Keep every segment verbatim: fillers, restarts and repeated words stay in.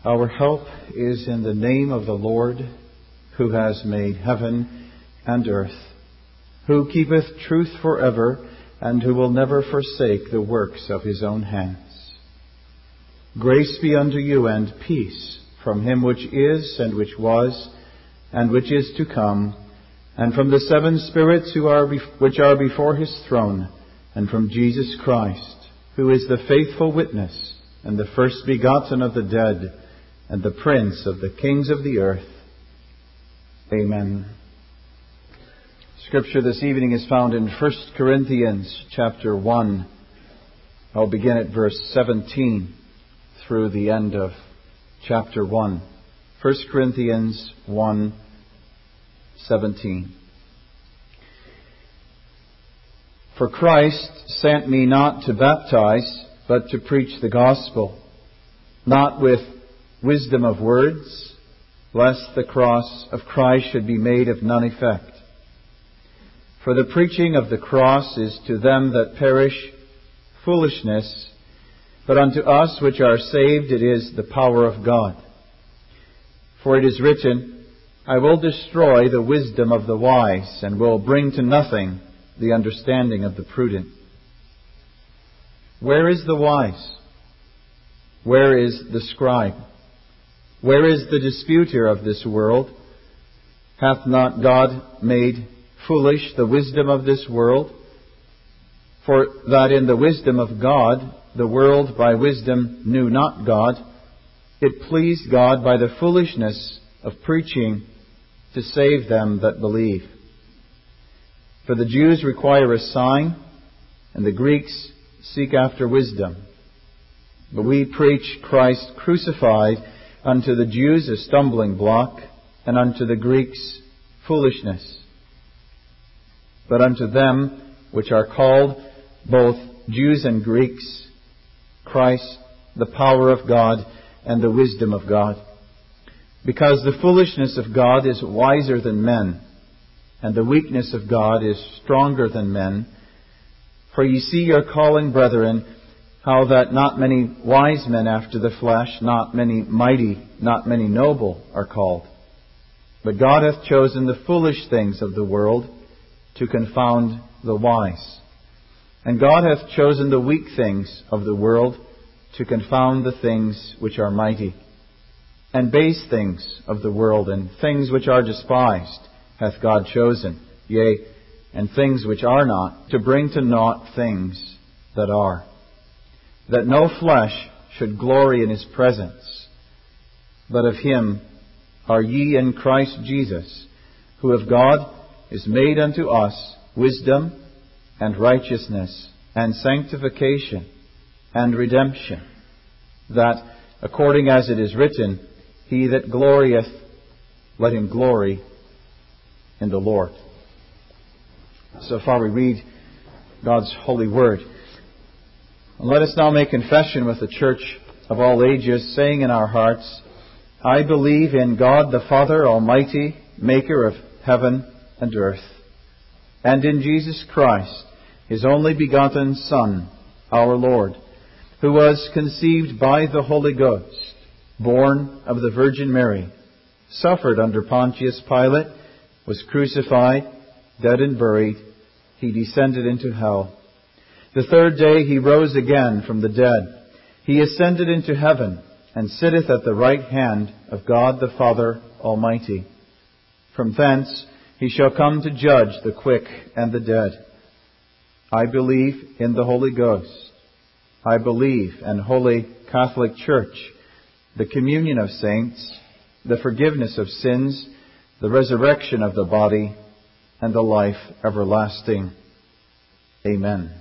Our help is in the name of the Lord, who has made heaven and earth, who keepeth truth forever, and who will never forsake the works of his own hands. Grace be unto you and peace from him which is, and which was, and which is to come, and from the seven spirits who are which are before his throne, and from Jesus Christ, who is the faithful witness, and the first begotten of the dead, and the Prince of the kings of the earth. Amen. Scripture this evening is found in First Corinthians chapter one. I'll begin at verse seventeen through the end of chapter one. First Corinthians one, seventeen. For Christ sent me not to baptize, but to preach the gospel, not with wisdom of words, lest the cross of Christ should be made of none effect. For the preaching of the cross is to them that perish foolishness, but unto us which are saved it is the power of God. For it is written, I will destroy the wisdom of the wise, and will bring to nothing the understanding of the prudent. Where is the wise? Where is the scribe? Where is the disputer of this world? Hath not God made foolish the wisdom of this world? For that in the wisdom of God, the world by wisdom knew not God, it pleased God by the foolishness of preaching to save them that believe. For the Jews require a sign, and the Greeks seek after wisdom. But we preach Christ crucified, unto the Jews a stumbling block, and unto the Greeks foolishness. But unto them which are called, both Jews and Greeks, Christ, the power of God and the wisdom of God. Because the foolishness of God is wiser than men, and the weakness of God is stronger than men. For ye see your calling, brethren, how that not many wise men after the flesh, not many mighty, not many noble are called. But God hath chosen the foolish things of the world to confound the wise. And God hath chosen the weak things of the world to confound the things which are mighty. And base things of the world, and things which are despised, hath God chosen, yea, and things which are not, to bring to naught things that are, that no flesh should glory in his presence. But of him are ye in Christ Jesus, who of God is made unto us wisdom and righteousness and sanctification and redemption, that, according as it is written, he that glorieth, let him glory in the Lord. So far we read God's holy word. And let us now make confession with the church of all ages, saying in our hearts, I believe in God the Father Almighty, maker of heaven and earth, and in Jesus Christ, his only begotten Son, our Lord, who was conceived by the Holy Ghost, born of the Virgin Mary, suffered under Pontius Pilate, was crucified, dead and buried. He descended into hell. The third day he rose again from the dead. He ascended into heaven, and sitteth at the right hand of God the Father Almighty. From thence he shall come to judge the quick and the dead. I believe in the Holy Ghost. I believe in Holy Catholic Church, the communion of saints, the forgiveness of sins, the resurrection of the body, and the life everlasting. Amen.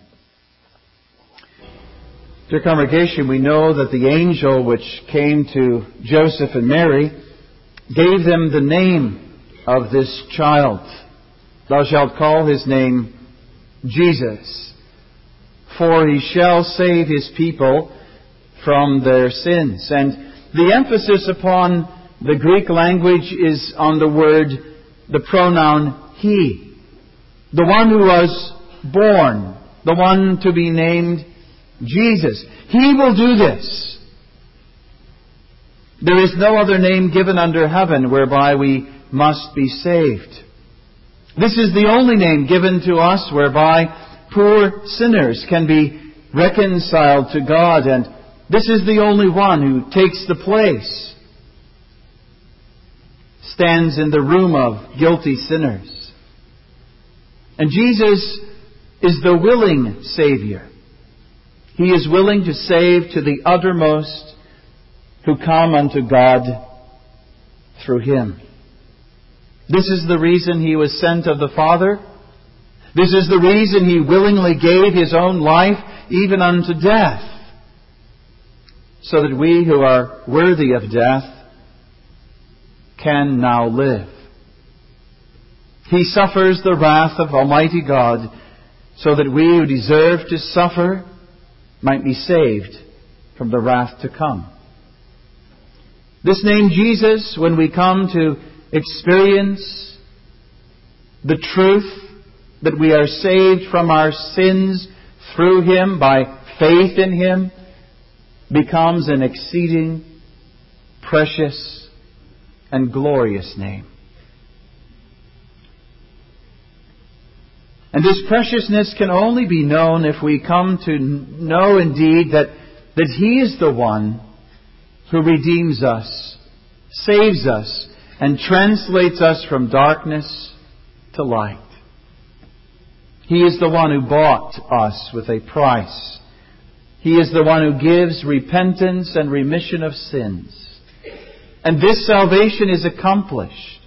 Dear congregation, we know that the angel which came to Joseph and Mary gave them the name of this child. Thou shalt call his name Jesus, for he shall save his people from their sins. And the emphasis upon the Greek language is on the word, the pronoun he. The one who was born, the one to be named Jesus. He will do this. There is no other name given under heaven whereby we must be saved. This is the only name given to us whereby poor sinners can be reconciled to God, and this is the only one who takes the place, stands in the room of guilty sinners. And Jesus is the willing Savior. He is willing to save to the uttermost who come unto God through Him. This is the reason He was sent of the Father. This is the reason He willingly gave His own life, even unto death, so that we who are worthy of death can now live. He suffers the wrath of Almighty God, so that we who deserve to suffer might be saved from the wrath to come. This name Jesus, when we come to experience the truth that we are saved from our sins through Him by faith in Him, becomes an exceeding precious and glorious name. And this preciousness can only be known if we come to know indeed that, that He is the one who redeems us, saves us, and translates us from darkness to light. He is the one who bought us with a price. He is the one who gives repentance and remission of sins. And this salvation is accomplished.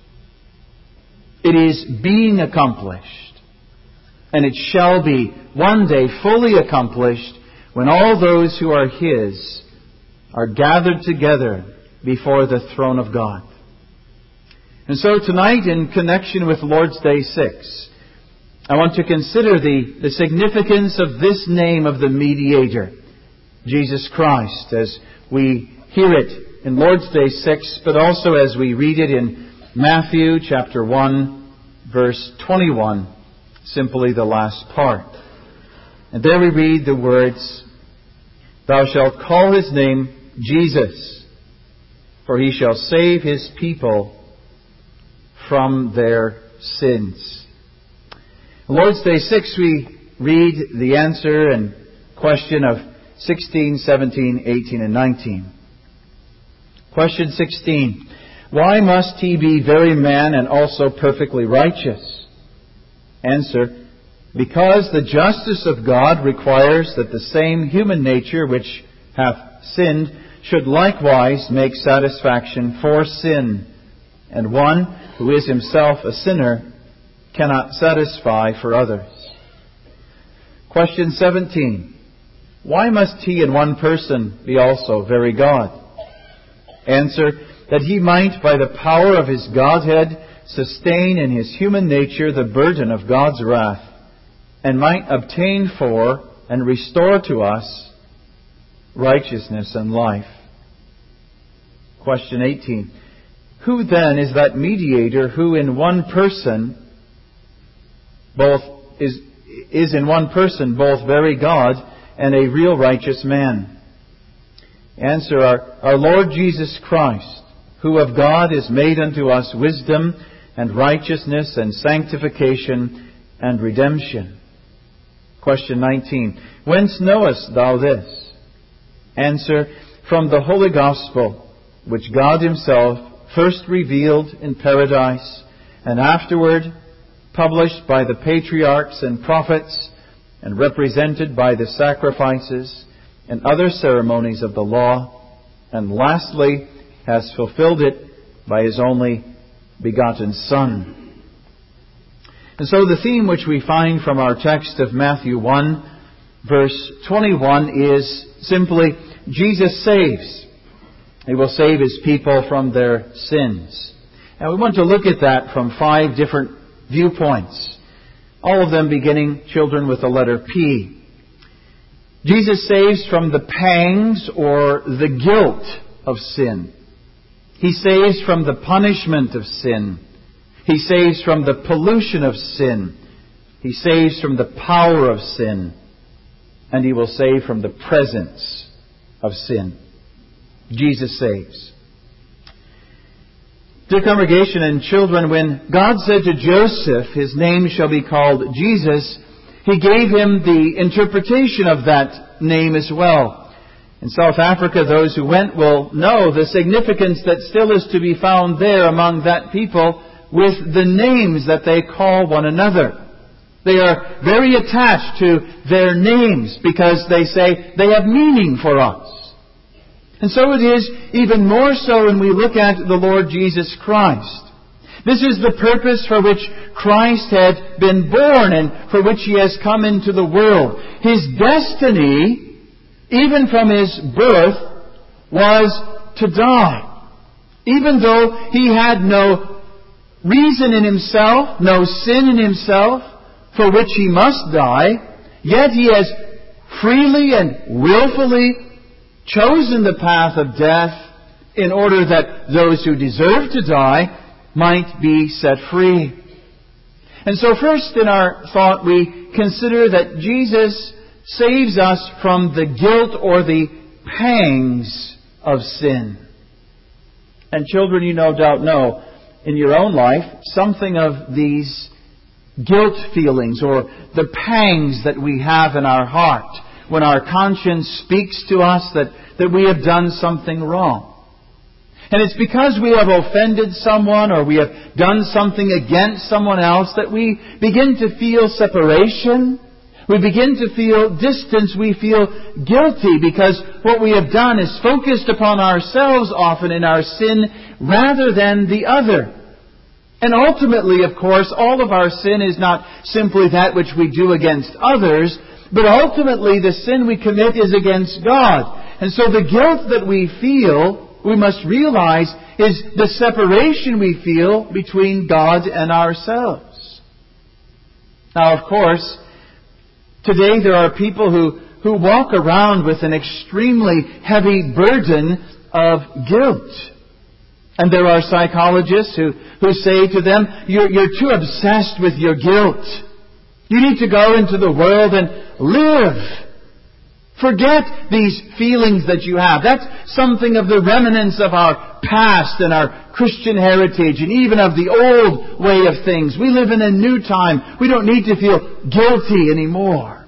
It is being accomplished. And it shall be one day fully accomplished when all those who are His are gathered together before the throne of God. And so tonight, in connection with Lord's Day six, I want to consider the, the significance of this name of the mediator, Jesus Christ, as we hear it in Lord's Day six, but also as we read it in Matthew chapter one, verse twenty-one, simply the last part. And there we read the words, "Thou shalt call His name Jesus, for He shall save His people from their sins." In Lord's Day six, we read the answer and question of sixteen, seventeen, eighteen, and nineteen. Question sixteen. Why must He be very man and also perfectly righteous? Answer. Because the justice of God requires that the same human nature which hath sinned should likewise make satisfaction for sin, and one who is himself a sinner cannot satisfy for others. Question seventeen. Why must He in one person be also very God? Answer. That He might, by the power of His Godhead, sustain in His human nature the burden of God's wrath, and might obtain for and restore to us righteousness and life. Question eighteen. Who then is that mediator who in one person both is, is in one person both very God and a real righteous man? Answer. Our, our Lord Jesus Christ, who of God is made unto us wisdom and righteousness and sanctification and redemption. Question nineteen. Whence knowest thou this? Answer. From the Holy Gospel, which God Himself first revealed in paradise, and afterward published by the patriarchs and prophets, and represented by the sacrifices and other ceremonies of the law, and lastly has fulfilled it by His only begotten Son. And so the theme which we find from our text of Matthew one, verse twenty-one, is simply, Jesus saves. He will save His people from their sins. And we want to look at that from five different viewpoints, all of them beginning, children, with the letter P. Jesus saves from the pangs or the guilt of sin. He saves from the punishment of sin. He saves from the pollution of sin. He saves from the power of sin. And He will save from the presence of sin. Jesus saves. Dear congregation and children, when God said to Joseph, his name shall be called Jesus, He gave him the interpretation of that name as well. In South Africa, those who went will know the significance that still is to be found there among that people with the names that they call one another. They are very attached to their names because they say they have meaning for us. And so it is even more so when we look at the Lord Jesus Christ. This is the purpose for which Christ had been born and for which He has come into the world. His destiny, even from His birth, was to die. Even though He had no reason in Himself, no sin in Himself, for which He must die, yet He has freely and willfully chosen the path of death in order that those who deserve to die might be set free. And so first in our thought we consider that Jesus saves us from the guilt or the pangs of sin. And children, you no doubt know in your own life something of these guilt feelings or the pangs that we have in our heart when our conscience speaks to us that, that we have done something wrong. And it's because we have offended someone or we have done something against someone else that we begin to feel separation. We begin to feel distance. We feel guilty because what we have done is focused upon ourselves often in our sin rather than the other. And ultimately, of course, all of our sin is not simply that which we do against others, but ultimately the sin we commit is against God. And so the guilt that we feel, we must realize, is the separation we feel between God and ourselves. Now, of course, today there are people who, who walk around with an extremely heavy burden of guilt. And there are psychologists who, who say to them, you're, you're too obsessed with your guilt. You need to go into the world and live. Forget these feelings that you have. That's something of the remnants of our past and our Christian heritage and even of the old way of things. We live in a new time. We don't need to feel guilty anymore.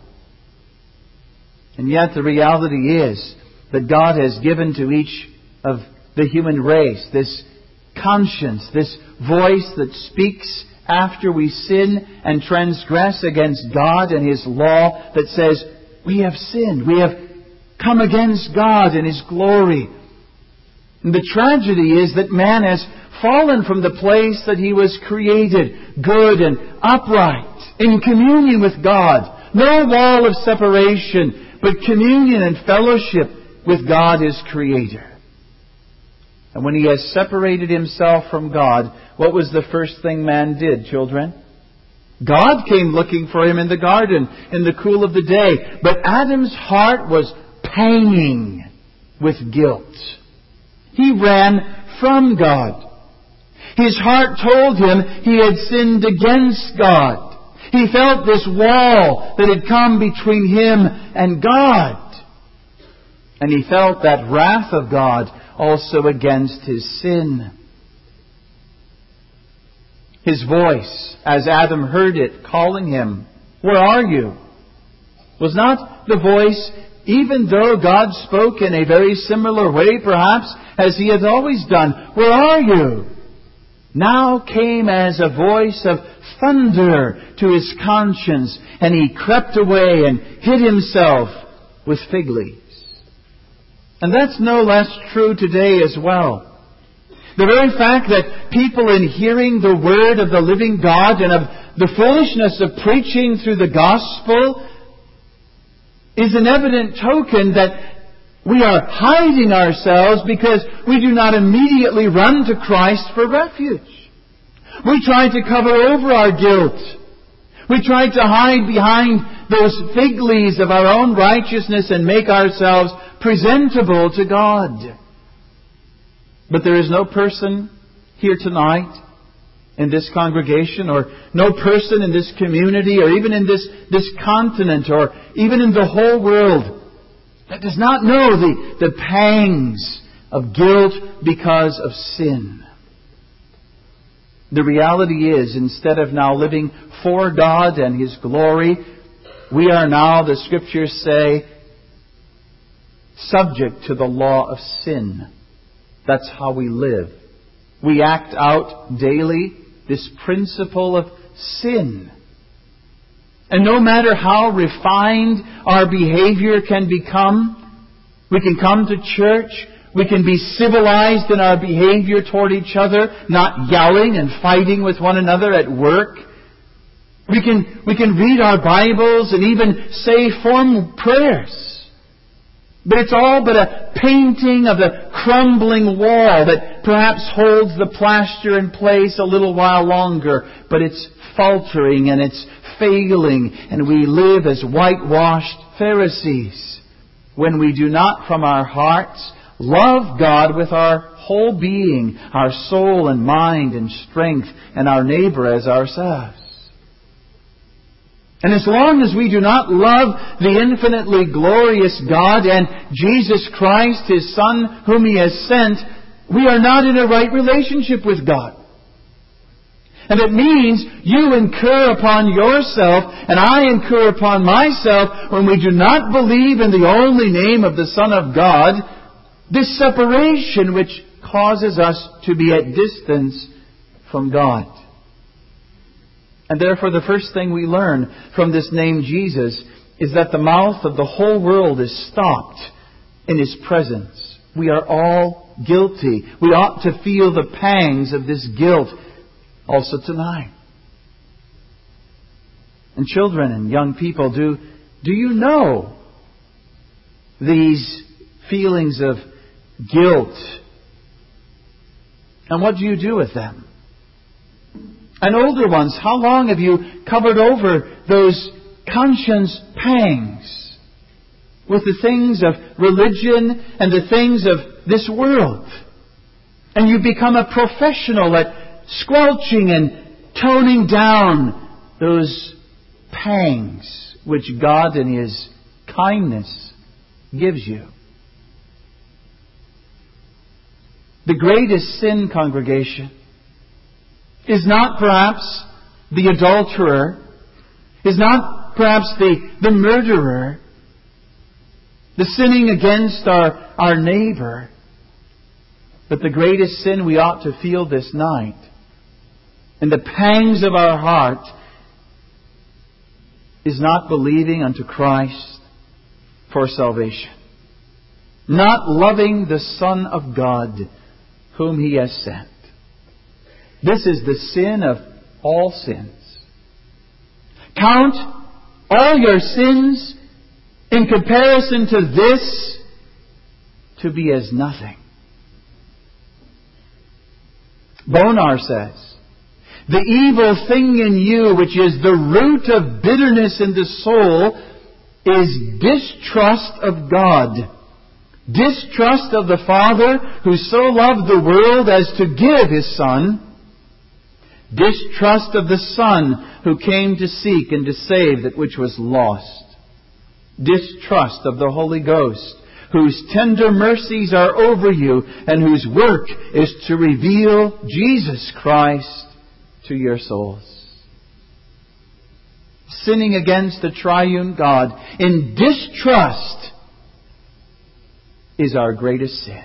And yet the reality is that God has given to each of the human race this conscience, this voice that speaks after we sin and transgress against God and His law that says, we have sinned. We have come against God and His glory. And the tragedy is that man has fallen from the place that he was created, good and upright, in communion with God. No wall of separation, but communion and fellowship with God, His Creator. And when he has separated himself from God, what was the first thing man did, children? God came looking for him in the garden in the cool of the day. But Adam's heart was panging with guilt. He ran from God. His heart told him he had sinned against God. He felt this wall that had come between him and God. And he felt that wrath of God also against his sin. His voice, as Adam heard it, calling him, "Where are you?" was not the voice, even though God spoke in a very similar way, perhaps, as He had always done. "Where are you?" now came as a voice of thunder to his conscience, and he crept away and hid himself with fig leaves. And that's no less true today as well. The very fact that people, in hearing the word of the living God and of the foolishness of preaching through the gospel, is an evident token that we are hiding ourselves because we do not immediately run to Christ for refuge. We try to cover over our guilt. We try to hide behind those fig leaves of our own righteousness and make ourselves presentable to God. But there is no person here tonight in this congregation, or no person in this community, or even in this, this continent, or even in the whole world, that does not know the, the pangs of guilt because of sin. The reality is, instead of now living for God and His glory, we are now, the Scriptures say, subject to the law of sin. That's how we live. We act out daily this principle of sin. And no matter how refined our behavior can become, we can come to church, we can be civilized in our behavior toward each other, not yelling and fighting with one another at work. We can, we can read our Bibles and even say formal prayers. But it's all but a painting of the crumbling wall that perhaps holds the plaster in place a little while longer, but it's faltering and it's failing, and we live as whitewashed Pharisees when we do not from our hearts love God with our whole being, our soul and mind and strength, and our neighbor as ourselves. And as long as we do not love the infinitely glorious God and Jesus Christ, His Son, whom He has sent, we are not in a right relationship with God. And it means you incur upon yourself, and I incur upon myself, when we do not believe in the only name of the Son of God, this separation which causes us to be at distance from God. And therefore the first thing we learn from this name Jesus is that the mouth of the whole world is stopped in His presence. We are all guilty. We ought to feel the pangs of this guilt also tonight. And children and young people, do, do you know these feelings of guilt? And what do you do with them? And older ones, how long have you covered over those conscience pangs with the things of religion and the things of this world? And you become a professional at squelching and toning down those pangs which God in His kindness gives you. The greatest sin, congregation, is not perhaps the adulterer, is not perhaps the, the murderer, the sinning against our, our neighbor. But the greatest sin we ought to feel this night, in the pangs of our heart, is not believing unto Christ for salvation. Not loving the Son of God whom He has sent. This is the sin of all sins. Count all your sins in comparison to this to be as nothing. Bonar says, the evil thing in you, which is the root of bitterness in the soul, is distrust of God. Distrust of the Father who so loved the world as to give His Son. Distrust of the Son who came to seek and to save that which was lost. Distrust of the Holy Ghost, whose tender mercies are over you and whose work is to reveal Jesus Christ to your souls. Sinning against the triune God in distrust is our greatest sin.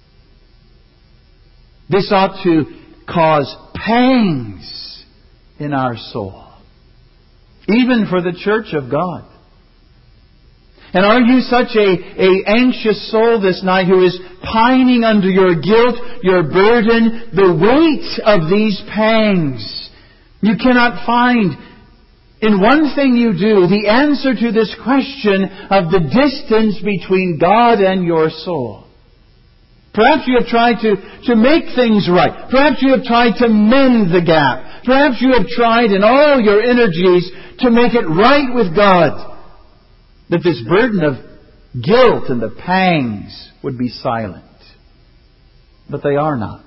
This ought to cause pangs in our soul, even for the church of God. And are you such a, a anxious soul this night who is pining under your guilt, your burden, the weight of these pangs? You cannot find in one thing you do the answer to this question of the distance between God and your soul. Perhaps you have tried to, to make things right. Perhaps you have tried to mend the gap. Perhaps you have tried in all your energies to make it right with God. That this burden of guilt and the pangs would be silent. But they are not.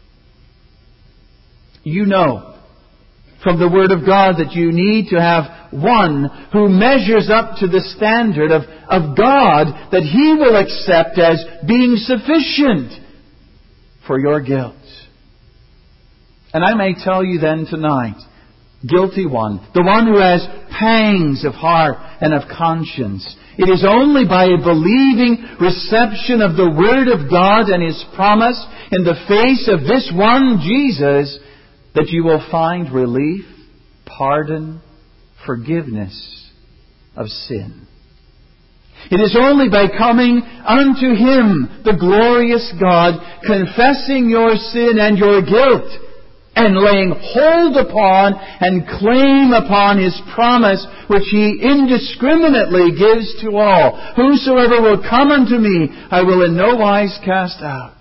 You know from the Word of God that you need to have one who measures up to the standard of, of God that He will accept as being sufficient for your guilt. And I may tell you then tonight, guilty one, the one who has pangs of heart and of conscience, it is only by a believing reception of the Word of God and His promise in the face of this one Jesus that you will find relief, pardon, forgiveness of sin. It is only by coming unto Him, the glorious God, confessing your sin and your guilt, and laying hold upon and claim upon His promise, which He indiscriminately gives to all. Whosoever will come unto me, I will in no wise cast out.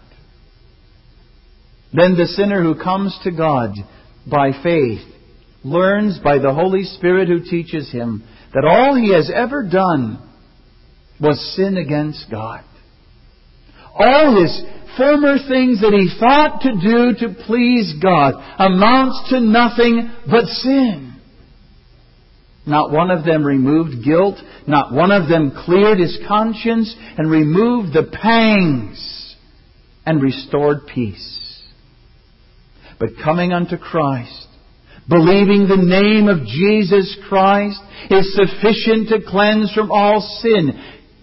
Then the sinner who comes to God by faith learns by the Holy Spirit who teaches him that all he has ever done was sin against God. All his former things that he thought to do to please God amounts to nothing but sin. Not one of them removed guilt. Not one of them cleared his conscience and removed the pangs and restored peace. But coming unto Christ, believing the name of Jesus Christ is sufficient to cleanse from all sin.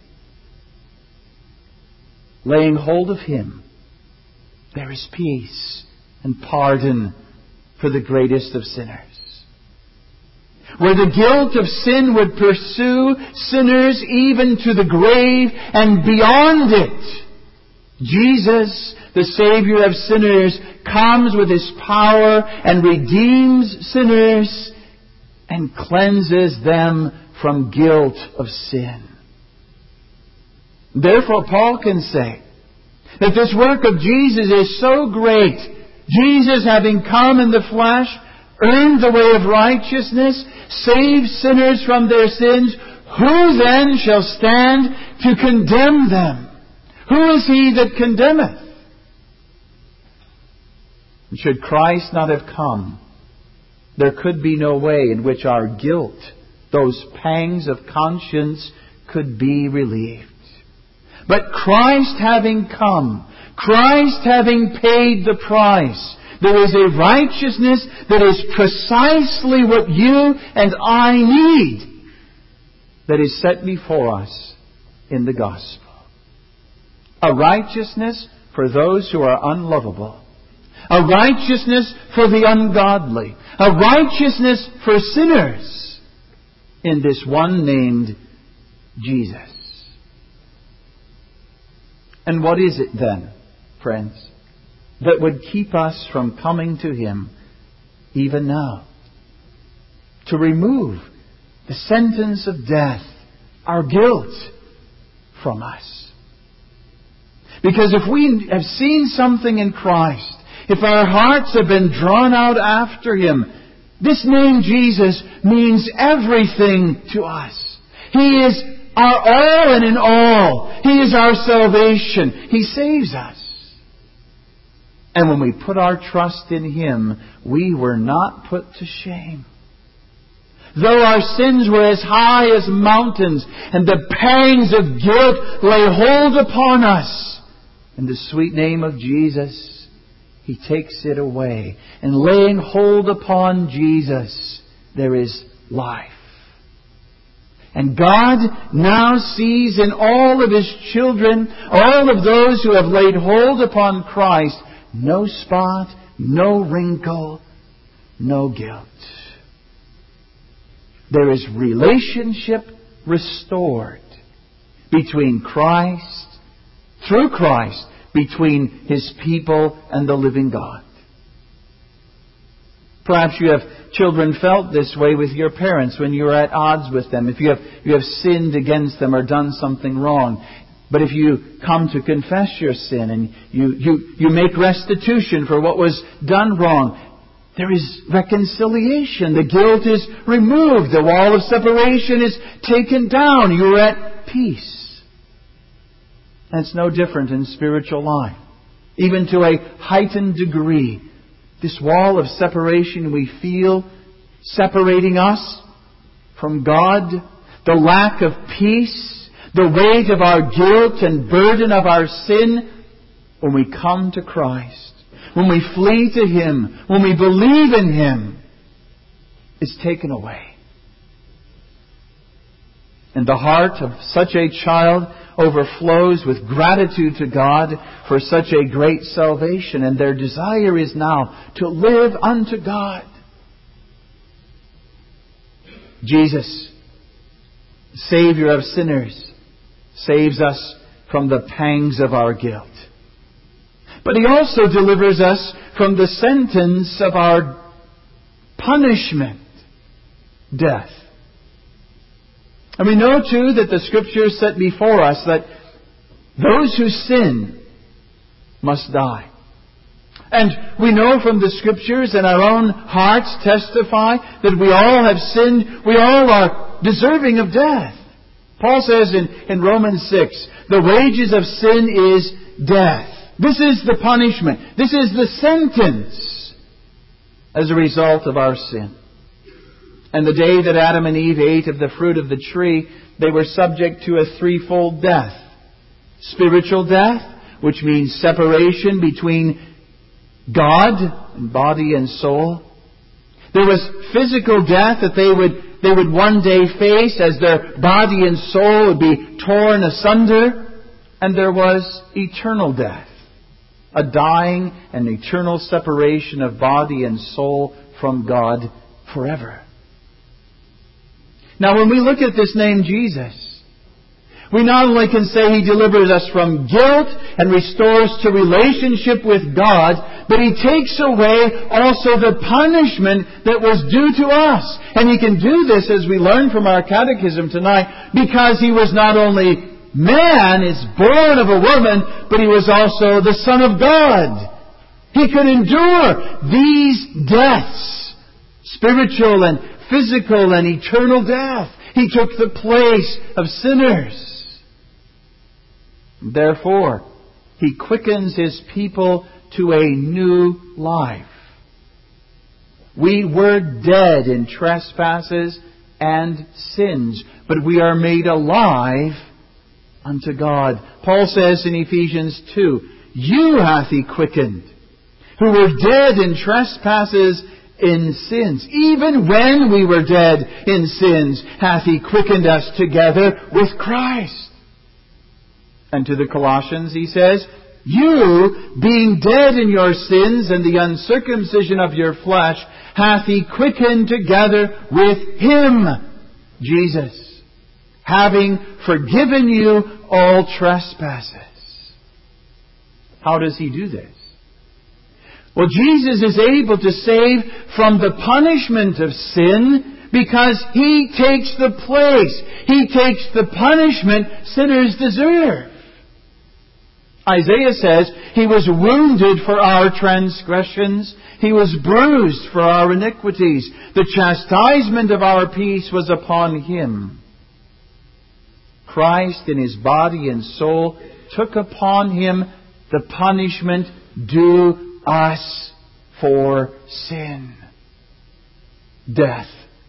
Laying hold of Him, there is peace and pardon for the greatest of sinners. Where the guilt of sin would pursue sinners even to the grave and beyond it, Jesus, the Savior of sinners, comes with His power and redeems sinners and cleanses them from guilt of sin. Therefore, Paul can say that this work of Jesus is so great. Jesus, having come in the flesh, earned the way of righteousness, saved sinners from their sins. Who then shall stand to condemn them? Who is he that condemneth? Should Christ not have come, there could be no way in which our guilt, those pangs of conscience, could be relieved. But Christ having come, Christ having paid the price, there is a righteousness that is precisely what you and I need, that is set before us in the gospel. A righteousness for those who are unlovable. A righteousness for the ungodly. A righteousness for sinners in this one named Jesus. And what is it then, friends, that would keep us from coming to Him even now? To remove the sentence of death, our guilt, from us. Because if we have seen something in Christ, if our hearts have been drawn out after Him, this name Jesus means everything to us. He is our all and in all. He is our salvation. He saves us. And when we put our trust in Him, we were not put to shame. Though our sins were as high as mountains, and the pangs of guilt lay hold upon us, in the sweet name of Jesus, He takes it away. And laying hold upon Jesus, there is life. And God now sees in all of His children, all of those who have laid hold upon Christ, no spot, no wrinkle, no guilt. There is relationship restored between Christ, through Christ, between His people and the living God. Perhaps you have children felt this way with your parents when you were at odds with them. If you have, you have sinned against them or done something wrong. But if you come to confess your sin and you, you, you make restitution for what was done wrong, there is reconciliation. The guilt is removed. The wall of separation is taken down. You are at peace. And it's no different in spiritual life. Even to a heightened degree, this wall of separation we feel separating us from God, the lack of peace, the weight of our guilt and burden of our sin, when we come to Christ. when we flee to Him, when we believe in Him, is taken away. And the heart of such a child overflows with gratitude to God for such a great salvation. And their desire is now to live unto God. Jesus, Savior of sinners, saves us from the pangs of our guilt. But He also delivers us from the sentence of our punishment, death. And we know too that the Scriptures set before us that those who sin must die. And we know from the Scriptures and our own hearts testify that we all have sinned. We all are deserving of death. Paul says in, in Romans six, the wages of sin is death. This is the punishment. This is the sentence as a result of our sin. And the day that Adam and Eve ate of the fruit of the tree, they were subject to a threefold death. Spiritual death, which means separation between God, body and soul. There was physical death that they would they would one day face as their body and soul would be torn asunder. And there was eternal death, a dying and eternal separation of body and soul from God forever. Now, when we look at this name Jesus, we not only can say He delivers us from guilt and restores to relationship with God, but He takes away also the punishment that was due to us. And He can do this, as we learn from our catechism tonight, because He was not only man, is born of a woman, but He was also the Son of God. He could endure these deaths, spiritual and physical and eternal death. He took the place of sinners. Therefore, He quickens His people to a new life. We were dead in trespasses and sins, but we are made alive unto God. Paul says in Ephesians two, you hath He quickened, who were dead in trespasses in sins. Even when we were dead in sins, hath He quickened us together with Christ. And to the Colossians he says, you, being dead in your sins and the uncircumcision of your flesh, hath He quickened together with Him, Jesus, having forgiven you all trespasses. How does He do this? Well, Jesus is able to save from the punishment of sin because He takes the place. He takes the punishment sinners deserve. Isaiah says, He was wounded for our transgressions. He was bruised for our iniquities. The chastisement of our peace was upon Him. Christ in His body and soul took upon Him the punishment due us for sin. Death.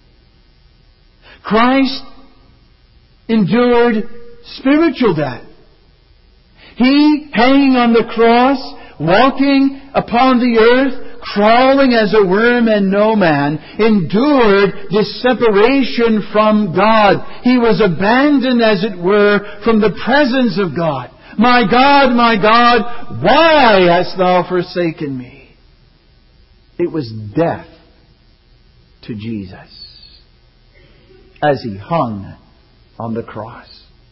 Christ endured spiritual death. He, hanging on the cross, walking upon the earth, crawling as a worm and no man, endured this separation from God. He was abandoned, as it were, from the presence of God. My God, my God, why hast Thou forsaken me? It was death to Jesus as He hung on the cross.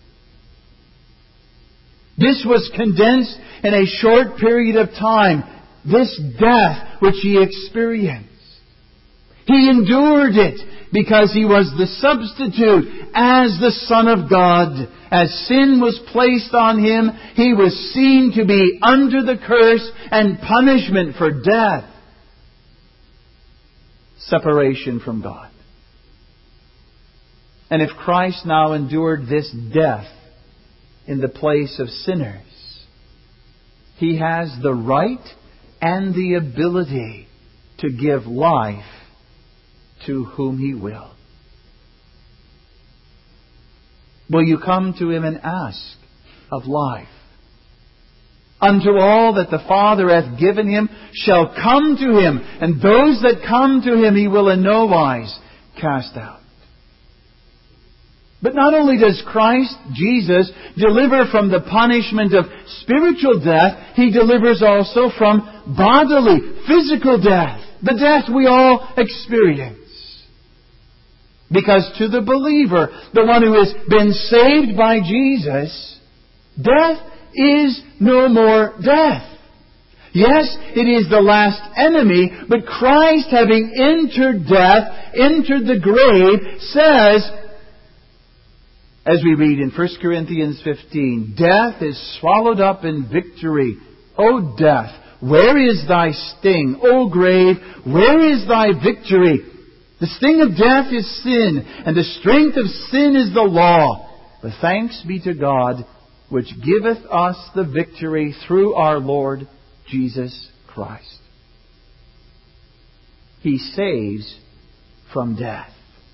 This was condensed in a short period of time. This death which He experienced. He endured it because He was the substitute as the Son of God. As sin was placed on Him, He was seen to be under the curse and punishment for death. Separation from God. And if Christ now endured this death in the place of sinners, He has the right and the ability to give life to whom He will. Will you come to Him and ask of life? unto all that the Father hath given him shall come to him, and those that come to him he will in no wise cast out. But not only does Christ Jesus deliver from the punishment of spiritual death, He delivers also from bodily, physical death, the death we all experience. Because to the believer, the one who has been saved by Jesus, death is no more death. Yes, it is the last enemy, but Christ, having entered death, entered the grave, says, as we read in First Corinthians fifteen, death is swallowed up in victory. O death, where is thy sting? O grave, where is thy victory? The sting of death is sin, and the strength of sin is the law. But thanks be to God, which giveth us the victory through our Lord Jesus Christ. He saves from death.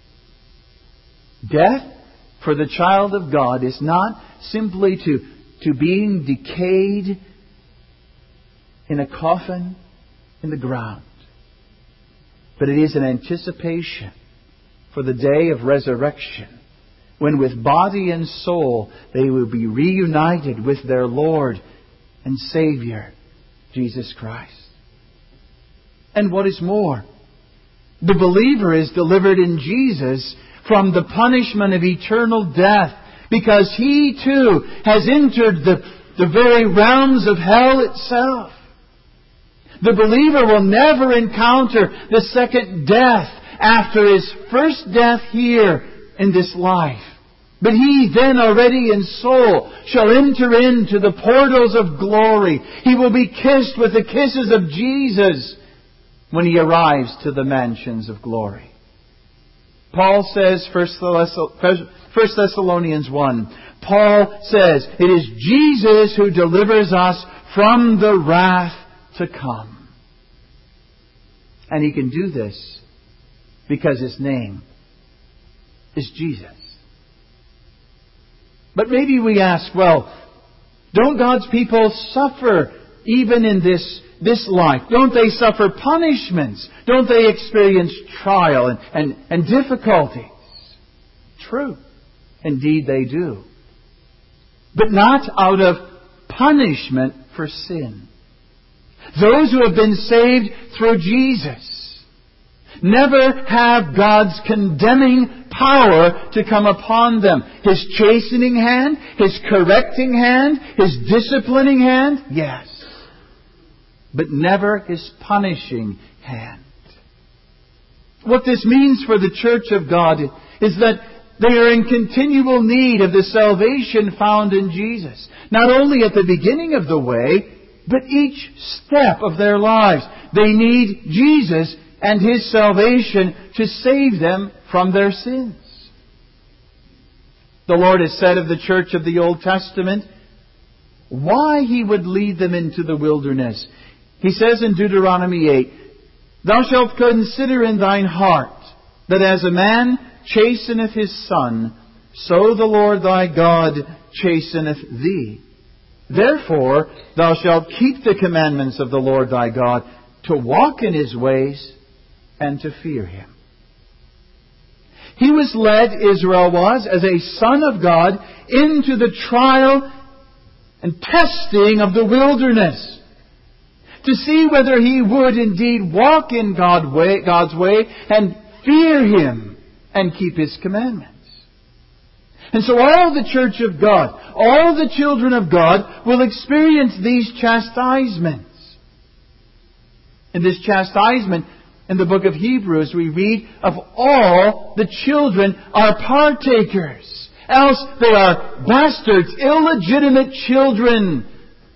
Death for the child of God is not simply to, to being decayed in a coffin in the ground, but it is an anticipation for the day of resurrection, when with body and soul they will be reunited with their Lord and Savior, Jesus Christ. And what is more, the believer is delivered in Jesus from the punishment of eternal death, because he too has entered the, the very realms of hell itself. The believer will never encounter the second death after his first death here in this life. But he then already in soul shall enter into the portals of glory. He will be kissed with the kisses of Jesus when he arrives to the mansions of glory. Paul says, First Thessalonians one, Paul says, it is Jesus who delivers us from the wrath to come. And He can do this because His name is Jesus. But maybe we ask, well, don't God's people suffer even in this, this life? Don't they suffer punishments? Don't they experience trial and, and, and difficulties? True. Indeed they do. But not out of punishment for sin. Those who have been saved through Jesus never have God's condemning power to come upon them. His chastening hand, His correcting hand, His disciplining hand, yes. But never His punishing hand. What this means for the church of God is that they are in continual need of the salvation found in Jesus. Not only at the beginning of the way, but each step of their lives. They need Jesus and His salvation to save them from their sins. The Lord has said of the church of the Old Testament, why He would lead them into the wilderness. He says in Deuteronomy eight, thou shalt consider in thine heart that as a man chasteneth his son, so the Lord thy God chasteneth thee. Therefore thou shalt keep the commandments of the Lord thy God, to walk in His ways and to fear Him. He was led, Israel was, as a son of God, into the trial and testing of the wilderness, to see whether he would indeed walk in God's way and fear Him and keep His commandments. And so all the church of God, all the children of God will experience these chastisements. In this chastisement, in the book of Hebrews, we read of all the children are partakers. Else they are bastards, illegitimate children.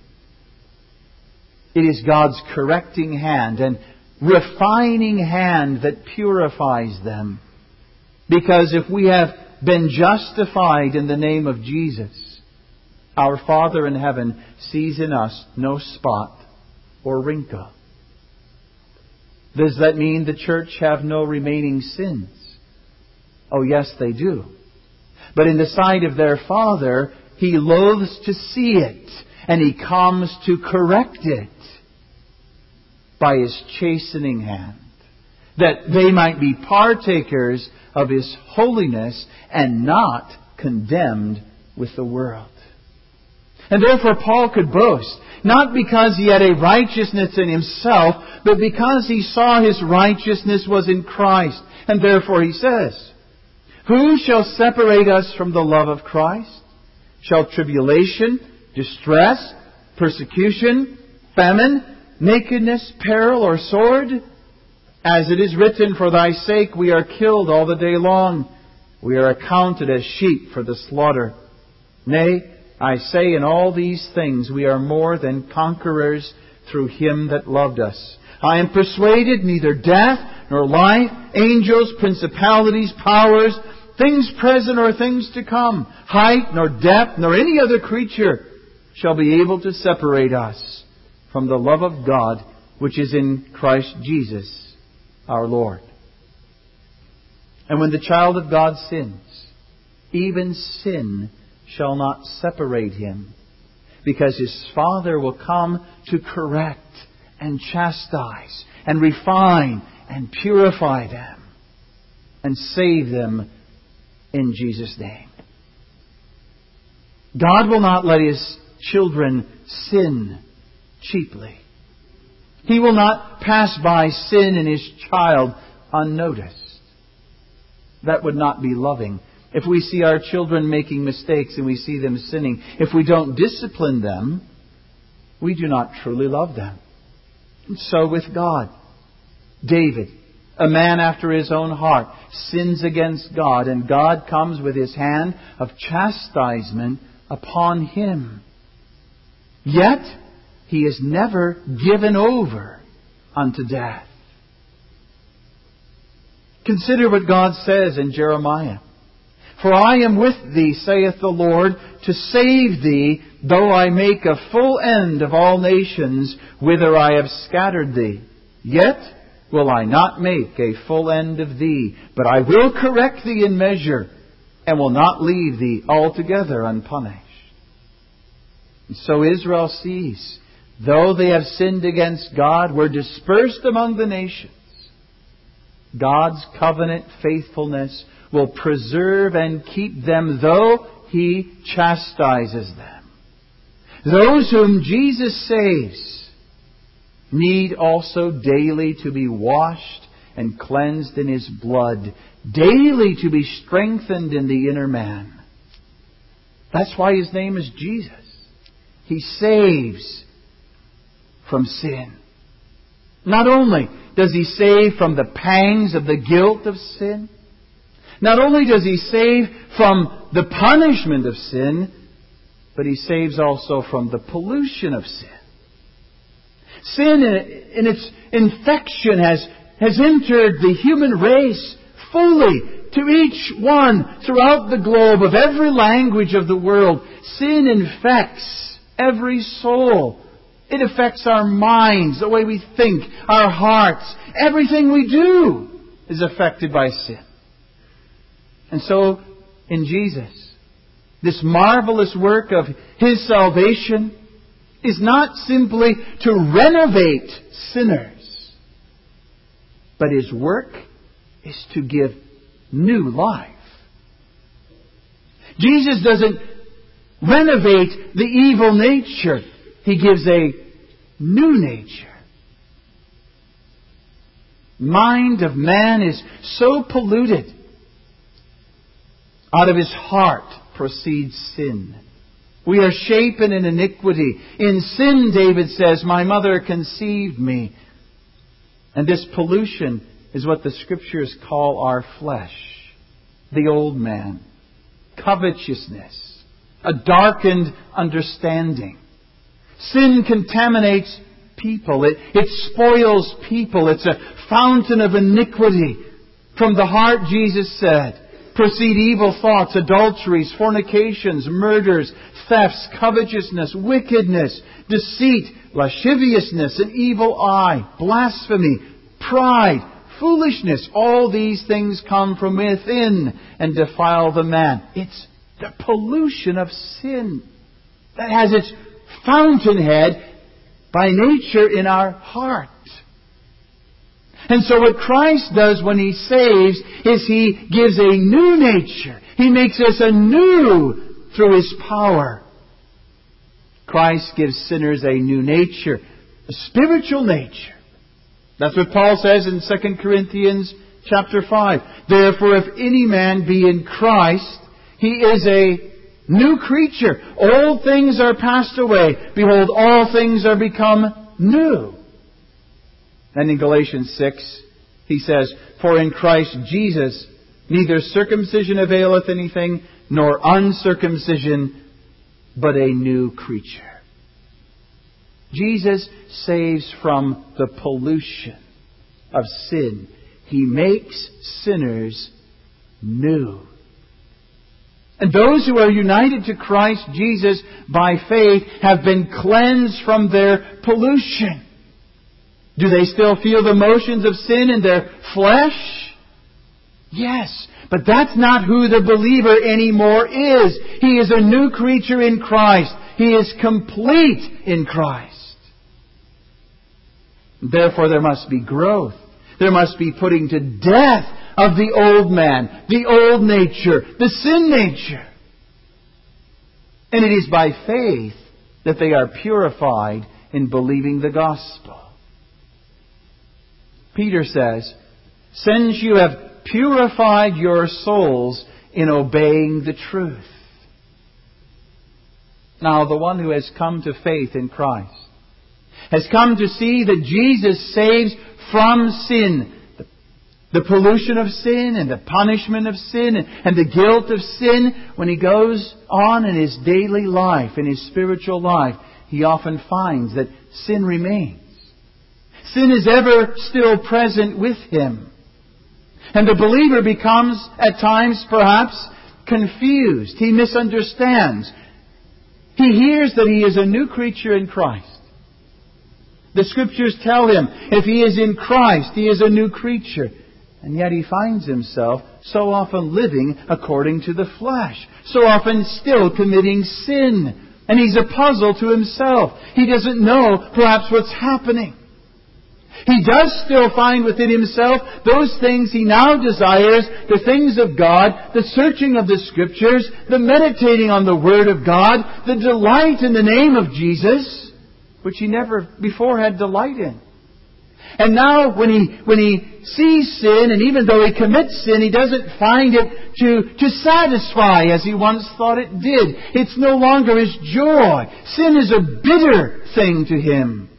It is God's correcting hand and refining hand that purifies them. Because if we have been justified in the name of Jesus, our Father in heaven sees in us no spot or wrinkle. Does that mean the church have no remaining sins? Oh yes, they do. But in the sight of their Father, He loathes to see it. and He comes to correct it by His chastening hand, that they might be partakers of His holiness and not condemned with the world. And therefore Paul could boast, not because he had a righteousness in himself, but because he saw his righteousness was in Christ. And therefore he says, "Who shall separate us from the love of Christ? Shall tribulation, distress, persecution, famine, nakedness, peril, or sword? As it is written, for thy sake we are killed all the day long. We are accounted as sheep for the slaughter. Nay, I say in all these things we are more than conquerors through Him that loved us. I am persuaded neither death nor life, angels, principalities, powers, things present or things to come, height nor depth nor any other creature shall be able to separate us from the love of God which is in Christ Jesus our Lord." And when the child of God sins, even sin shall not separate him, because his Father will come to correct and chastise and refine and purify them and save them in Jesus' name. God will not let His children sin cheaply. He will not pass by sin in His child unnoticed. That would not be loving. If we see our children making mistakes and we see them sinning, if we don't discipline them, we do not truly love them. And so with God. David, a man after his own heart, sins against God, and God comes with His hand of chastisement upon him. Yet he is never given over unto death. Consider what God says in Jeremiah. "For I am with thee, saith the Lord, to save thee, though I make a full end of all nations, whither I have scattered thee. Yet will I not make a full end of thee, but I will correct thee in measure, and will not leave thee altogether unpunished." And so Israel sees, though they have sinned against God, were dispersed among the nations, God's covenant faithfulness will preserve and keep them, though He chastises them. Those whom Jesus saves need also daily to be washed and cleansed in His blood, daily to be strengthened in the inner man. That's why His name is Jesus. He saves from sin. Not only does He save from the pangs of the guilt of sin, not only does He save from the punishment of sin, but He saves also from the pollution of sin. Sin in its infection has, has entered the human race fully to each one throughout the globe of every language of the world. Sin infects every soul. It affects our minds, the way we think, our hearts. Everything we do is affected by sin. And so, in Jesus, this marvelous work of His salvation is not simply to renovate sinners, but His work is to give new life. Jesus doesn't renovate the evil nature. He gives a new nature. Mind of man is so polluted. Out of his heart proceeds sin. We are shapen in iniquity. In sin, David says, my mother conceived me. And this pollution is what the Scriptures call our flesh. The old man. Covetousness. A darkened understanding. Sin contaminates people. It, it spoils people. It's a fountain of iniquity. From the heart, Jesus said, proceed evil thoughts, adulteries, fornications, murders, thefts, covetousness, wickedness, deceit, lasciviousness, an evil eye, blasphemy, pride, foolishness. All these things come from within and defile the man. It's the pollution of sin that has its fountainhead by nature in our heart. And so what Christ does when He saves is He gives a new nature. He makes us anew through His power. Christ gives sinners a new nature, a spiritual nature. That's what Paul says in Second Corinthians chapter five. Therefore, if any man be in Christ, he is a new creature. Old things are passed away. Behold, all things are become new. And in Galatians six, he says, For in Christ Jesus neither circumcision availeth anything, nor uncircumcision, but a new creature. Jesus saves from the pollution of sin. He makes sinners new. And those who are united to Christ Jesus by faith have been cleansed from their pollution. Do they still feel the motions of sin in their flesh? Yes, but that's not who the believer anymore is. He is a new creature in Christ. He is complete in Christ. Therefore, there must be growth. There must be putting to death of the old man, the old nature, the sin nature. And it is by faith that they are purified in believing the gospel. Peter says, Since you have purified your souls in obeying the truth. Now, the one who has come to faith in Christ has come to see that Jesus saves from sin, the, the pollution of sin and the punishment of sin and, and the guilt of sin. When he goes on in his daily life, in his spiritual life, he often finds that sin remains. Sin is ever still present with him. And the believer becomes, at times perhaps, confused. He misunderstands. He hears that he is a new creature in Christ. The Scriptures tell him, if he is in Christ, he is a new creature. And yet he finds himself so often living according to the flesh. So often still committing sin. And he's a puzzle to himself. He doesn't know perhaps what's happening. He does still find within himself those things he now desires, the things of God, the searching of the Scriptures, the meditating on the Word of God, the delight in the name of Jesus, which he never before had delight in. And now when he when he sees sin, and even though he commits sin, he doesn't find it to, to satisfy as he once thought it did. It's no longer his joy. Sin is a bitter thing to him.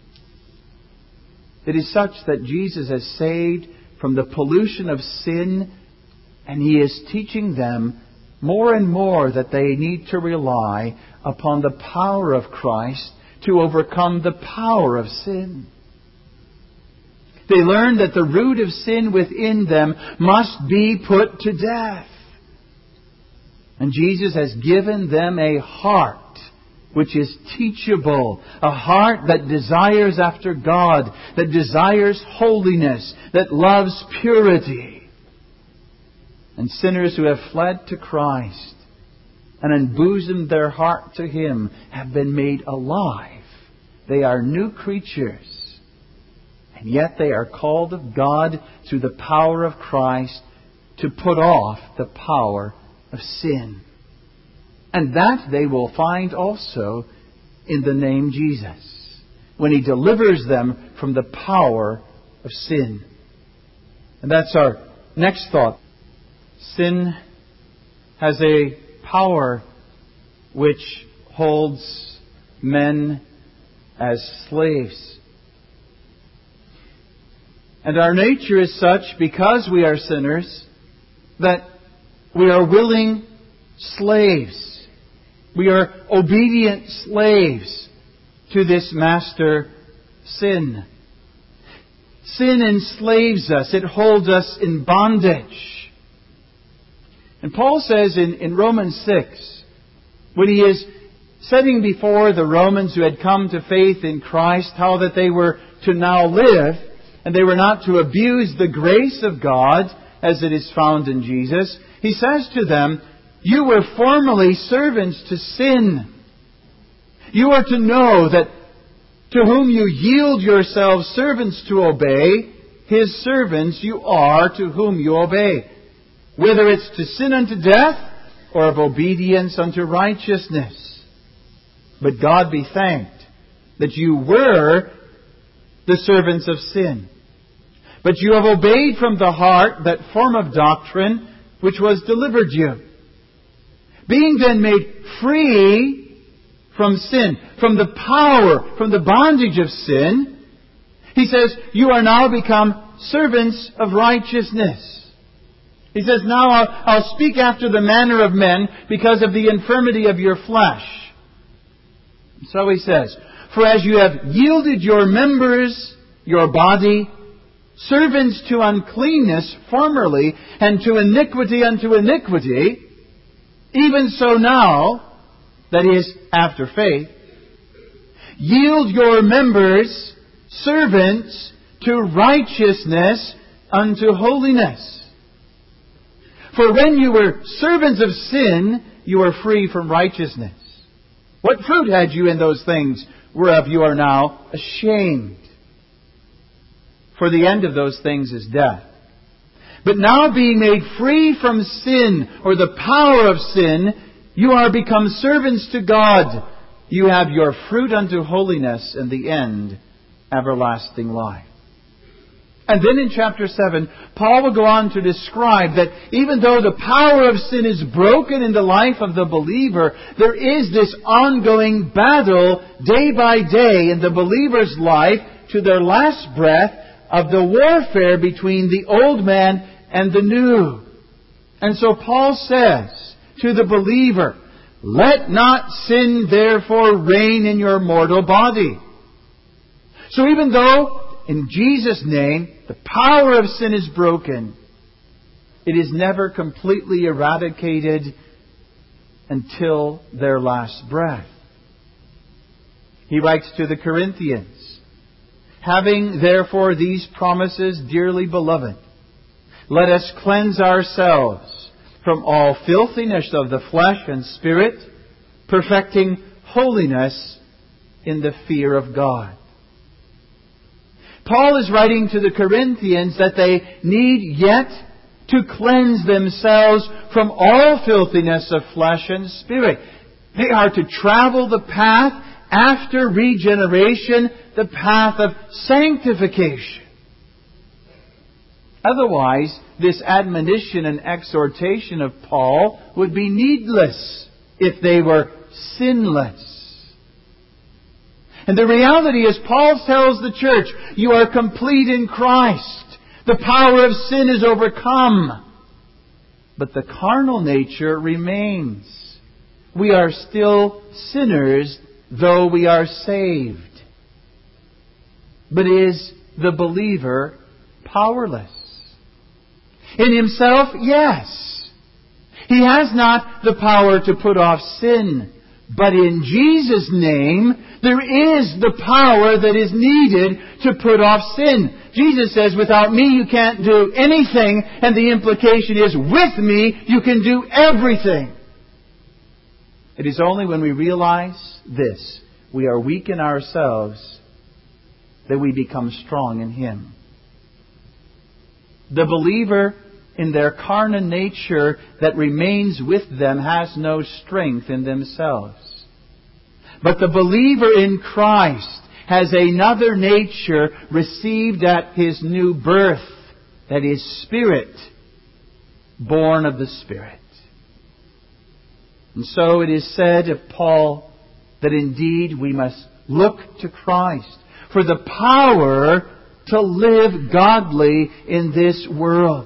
It is such that Jesus has saved from the pollution of sin, and He is teaching them more and more that they need to rely upon the power of Christ to overcome the power of sin. They learn that the root of sin within them must be put to death. And Jesus has given them a heart which is teachable, a heart that desires after God, that desires holiness, that loves purity. And sinners who have fled to Christ and unbosomed their heart to Him have been made alive. They are new creatures. And yet they are called of God through the power of Christ to put off the power of sin. And that they will find also in the name Jesus, when He delivers them from the power of sin. And that's our next thought. Sin has a power which holds men as slaves. And our nature is such, because we are sinners, that we are willing slaves. We are obedient slaves to this master, sin. Sin enslaves us. It holds us in bondage. And Paul says in, in Romans six, when he is setting before the Romans who had come to faith in Christ, how that they were to now live, and they were not to abuse the grace of God as it is found in Jesus, he says to them, you were formerly servants to sin. You are to know that to whom you yield yourselves servants to obey, His servants you are to whom you obey, whether it's to sin unto death or of obedience unto righteousness. But God be thanked that you were the servants of sin. But you have obeyed from the heart that form of doctrine which was delivered you. Being then made free from sin, from the power, from the bondage of sin, He says, you are now become servants of righteousness. He says, now I'll, I'll speak after the manner of men because of the infirmity of your flesh. So He says, for as you have yielded your members, your body, servants to uncleanness formerly, and to iniquity unto iniquity, even so now, that is, after faith, yield your members, servants, to righteousness unto holiness. For when you were servants of sin, you were free from righteousness. What fruit had you in those things whereof you are now ashamed? For the end of those things is death. But now being made free from sin, or the power of sin, you are become servants to God. You have your fruit unto holiness, and the end, everlasting life. And then in chapter seven, Paul will go on to describe that even though the power of sin is broken in the life of the believer, there is this ongoing battle day by day in the believer's life to their last breath of the warfare between the old man and the new. And so Paul says to the believer, let not sin therefore reign in your mortal body. So even though in Jesus' name the power of sin is broken, it is never completely eradicated until their last breath. He writes to the Corinthians, having therefore these promises, dearly beloved, let us cleanse ourselves from all filthiness of the flesh and spirit, perfecting holiness in the fear of God. Paul is writing to the Corinthians that they need yet to cleanse themselves from all filthiness of flesh and spirit. They are to travel the path after regeneration, the path of sanctification. Otherwise, this admonition and exhortation of Paul would be needless if they were sinless. And the reality is, Paul tells the church, you are complete in Christ. The power of sin is overcome. But the carnal nature remains. We are still sinners, though we are saved. But is the believer powerless? In himself, yes. He has not the power to put off sin. But in Jesus' name, there is the power that is needed to put off sin. Jesus says, without me you can't do anything. And the implication is, with me you can do everything. It is only when we realize this, we are weak in ourselves, that we become strong in Him. The believer in their carnal nature that remains with them has no strength in themselves. But the believer in Christ has another nature received at His new birth, that is spirit, born of the Spirit. And so it is said of Paul that indeed we must look to Christ for the power to live godly in this world.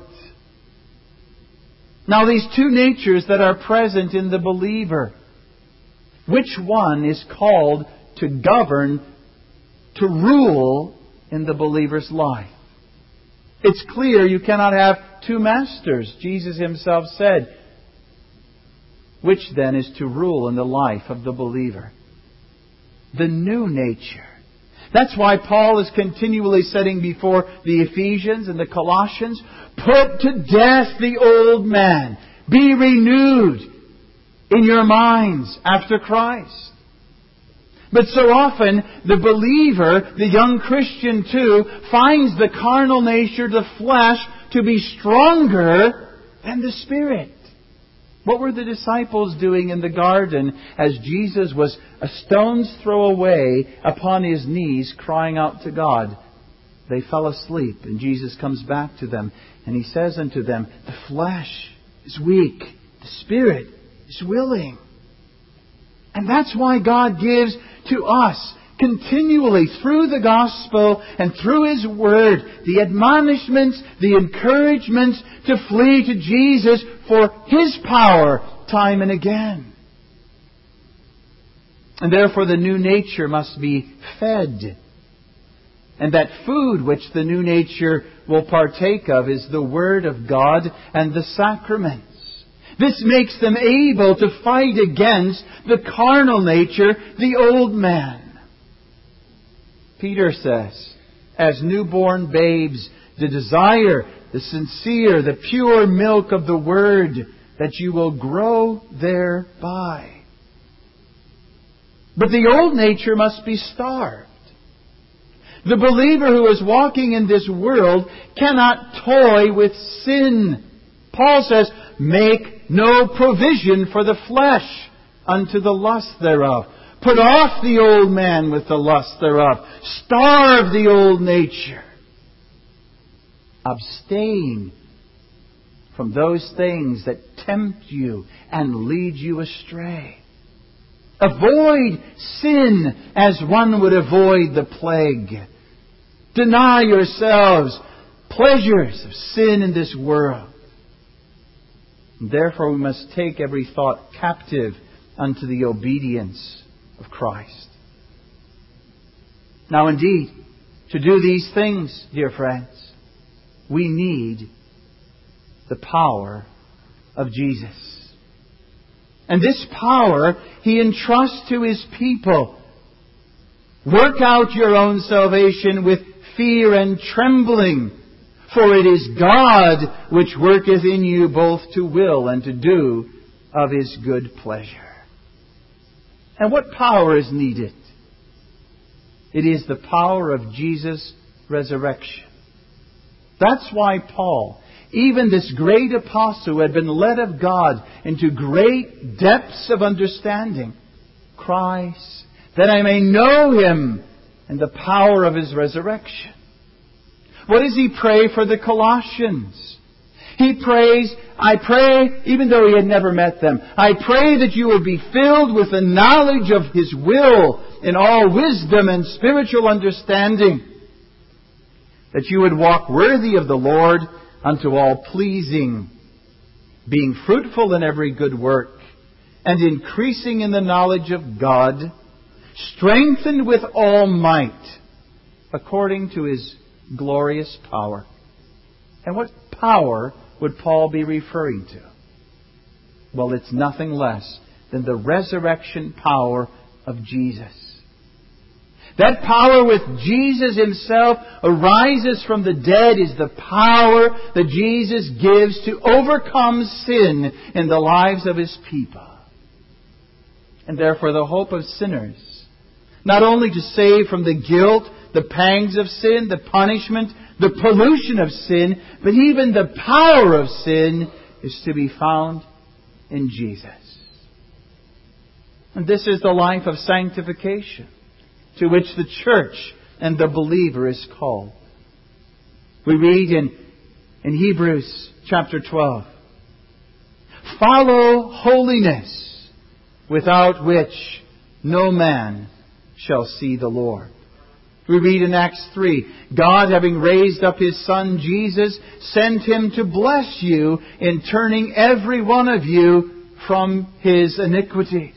Now, these two natures that are present in the believer, which one is called to govern, to rule in the believer's life? It's clear you cannot have two masters. Jesus Himself said, which then is to rule in the life of the believer? The new nature. That's why Paul is continually setting before the Ephesians and the Colossians, put to death the old man. Be renewed in your minds after Christ. But so often, the believer, the young Christian too, finds the carnal nature, the flesh, to be stronger than the Spirit. What were the disciples doing in the garden as Jesus was a stone's throw away upon His knees crying out to God? They fell asleep, and Jesus comes back to them and He says unto them, the flesh is weak, the Spirit is willing. And that's why God gives to us continually through the gospel and through His Word the admonishments, the encouragements to flee to Jesus for His power time and again. And therefore the new nature must be fed. And that food which the new nature will partake of is the Word of God and the sacraments. This makes them able to fight against the carnal nature, the old man. Peter says, as newborn babes, to desire the sincere, the pure milk of the Word, that you will grow thereby. But the old nature must be starved. The believer who is walking in this world cannot toy with sin. Paul says, make no provision for the flesh unto the lust thereof. Put off the old man with the lust thereof. Starve the old nature. Abstain from those things that tempt you and lead you astray. Avoid sin as one would avoid the plague. Deny yourselves pleasures of sin in this world. And therefore we must take every thought captive unto the obedience of Christ. Now indeed, to do these things, dear friends, we need the power of Jesus. And this power He entrusts to His people. Work out your own salvation with fear and trembling, for it is God which worketh in you both to will and to do of His good pleasure. And what power is needed? It is the power of Jesus' resurrection. That's why Paul, even this great apostle who had been led of God into great depths of understanding, cries, that I may know Him and the power of His resurrection. What does he pray for the Colossians? He prays, I pray, even though he had never met them, I pray that you will be filled with the knowledge of His will in all wisdom and spiritual understanding, that you would walk worthy of the Lord unto all pleasing, being fruitful in every good work, and increasing in the knowledge of God, strengthened with all might, according to His glorious power. And what power would Paul be referring to? Well, it's nothing less than the resurrection power of Jesus. That power with Jesus Himself arises from the dead is the power that Jesus gives to overcome sin in the lives of His people. And therefore the hope of sinners, not only to save from the guilt, the pangs of sin, the punishment, the pollution of sin, but even the power of sin is to be found in Jesus. And this is the life of sanctification to which the church and the believer is called. We read in, in Hebrews chapter twelve, follow holiness, without which no man shall see the Lord. We read in Acts three, God, having raised up His Son Jesus, sent Him to bless you in turning every one of you from his iniquities.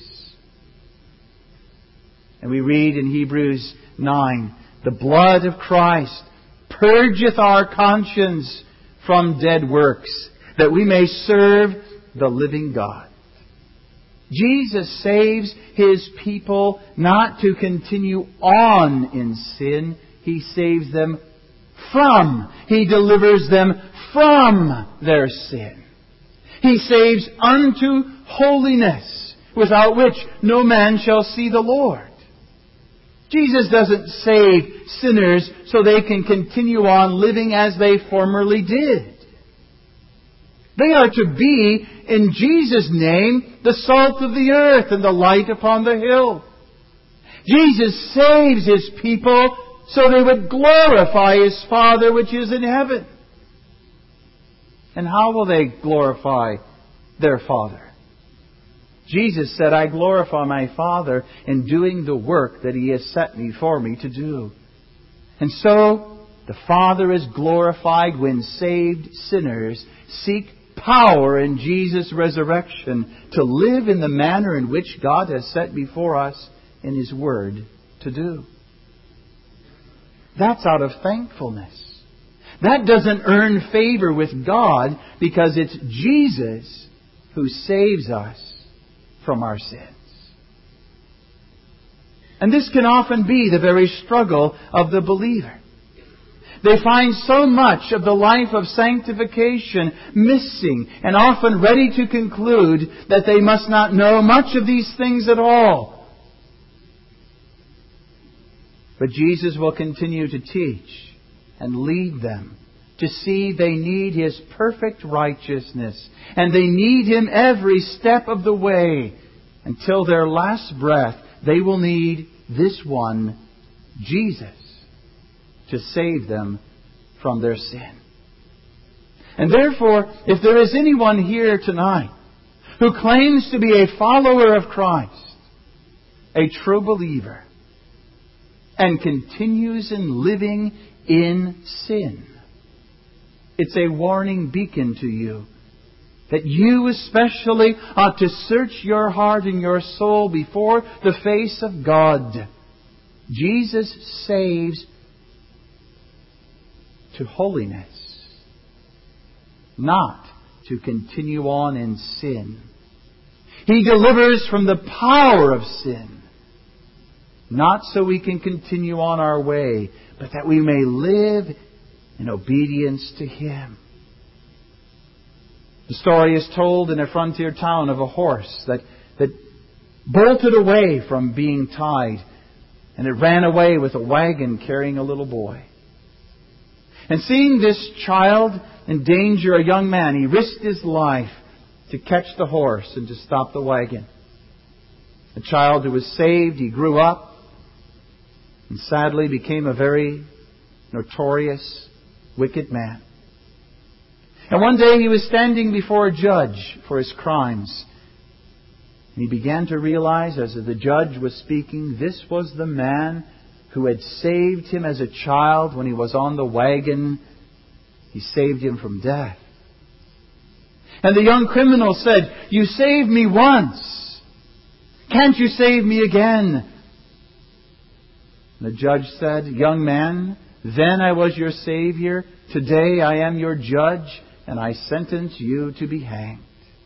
And we read in Hebrews nine, the blood of Christ purgeth our conscience from dead works, that we may serve the living God. Jesus saves His people not to continue on in sin. He saves them from. He delivers them from their sin. He saves unto holiness, without which no man shall see the Lord. Jesus doesn't save sinners so they can continue on living as they formerly did. They are to be, in Jesus' name, the salt of the earth and the light upon the hill. Jesus saves His people so they would glorify His Father which is in heaven. And how will they glorify their Father? Jesus said, I glorify my Father in doing the work that He has set before me to do. And so, the Father is glorified when saved sinners seek power in Jesus' resurrection to live in the manner in which God has set before us in His Word to do. That's out of thankfulness. That doesn't earn favor with God because it's Jesus who saves us from our sins. And this can often be the very struggle of the believer. They find so much of the life of sanctification missing and often ready to conclude that they must not know much of these things at all. But Jesus will continue to teach and lead them to see they need His perfect righteousness and they need Him every step of the way. Until their last breath, they will need this one, Jesus, to save them from their sin. And therefore, if there is anyone here tonight who claims to be a follower of Christ, a true believer, and continues in living in sin, it's a warning beacon to you that you especially ought to search your heart and your soul before the face of God. Jesus saves to holiness, not to continue on in sin. He delivers from the power of sin, not so we can continue on our way, but that we may live in obedience to Him. The story is told in a frontier town of a horse that, that bolted away from being tied, and it ran away with a wagon carrying a little boy. And seeing this child endanger a young man, he risked his life to catch the horse and to stop the wagon. A child who was saved, he grew up and sadly became a very notorious, wicked man. And one day he was standing before a judge for his crimes. And he began to realize as the judge was speaking, this was the man who had saved him as a child when he was on the wagon. He saved him from death. And the young criminal said, "You saved me once. Can't you save me again?" And the judge said, "Young man, then I was your Savior. Today I am your judge, and I sentence you to be hanged."